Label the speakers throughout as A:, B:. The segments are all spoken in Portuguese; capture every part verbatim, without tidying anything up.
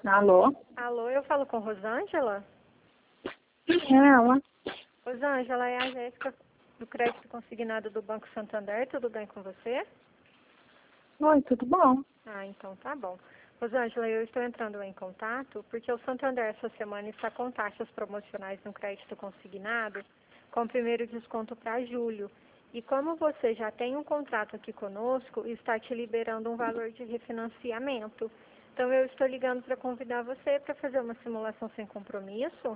A: Alô?
B: Alô, eu falo com Rosângela?
A: É ela.
B: Rosângela, é a Jéssica do Crédito Consignado do Banco Santander, tudo bem com você?
A: Oi, tudo bom?
B: Ah, então tá bom. Rosângela, eu estou entrando em contato porque o Santander essa semana está com taxas promocionais no crédito consignado com primeiro desconto para julho. E como você já tem um contrato aqui conosco, está te liberando um valor de refinanciamento. Então eu estou ligando para convidar você para fazer uma simulação sem compromisso.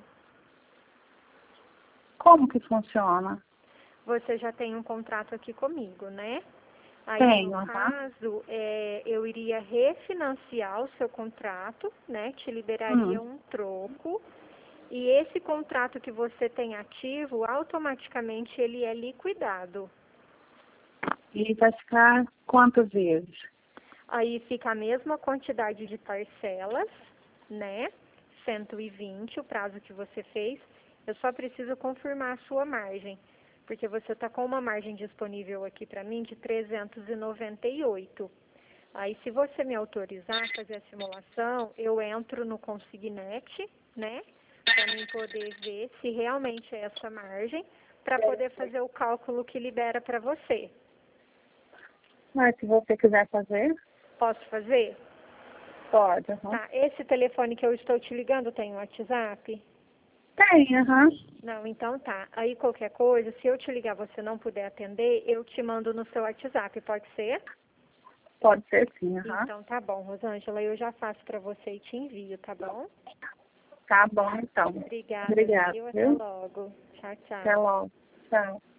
A: Como que funciona?
B: Você já tem um contrato aqui comigo, né? Aí,
A: Tenho,
B: no
A: aham.
B: caso, é, eu iria refinanciar o seu contrato, né? Te liberaria
A: Hum.
B: um troco. E esse contrato que você tem ativo, automaticamente ele é liquidado.
A: E vai ficar quantas vezes?
B: Aí fica a mesma quantidade de parcelas, né? cento e vinte, o prazo que você fez. Eu só preciso confirmar a sua margem, porque você está com uma margem disponível aqui para mim de trezentos e noventa e oito. Aí, se você me autorizar a fazer a simulação, eu entro no Consignet, né? Para mim poder ver se realmente é essa margem, para poder fazer o cálculo que libera para você.
A: Mas se você quiser fazer,
B: Posso fazer?
A: pode, aham.
B: Tá, esse telefone que eu estou te ligando tem um WhatsApp?
A: Tem, aham.
B: Não, então tá. Aí qualquer coisa, se eu te ligar e você não puder atender, eu te mando no seu WhatsApp, pode ser?
A: Pode ser sim, aham.
B: Então tá bom, Rosângela, eu já faço pra você e te envio, tá bom?
A: Tá bom, então.
B: Obrigada,
A: Obrigada,
B: viu? Até
A: viu?
B: logo. Tchau, tchau.
A: Até logo. Tchau.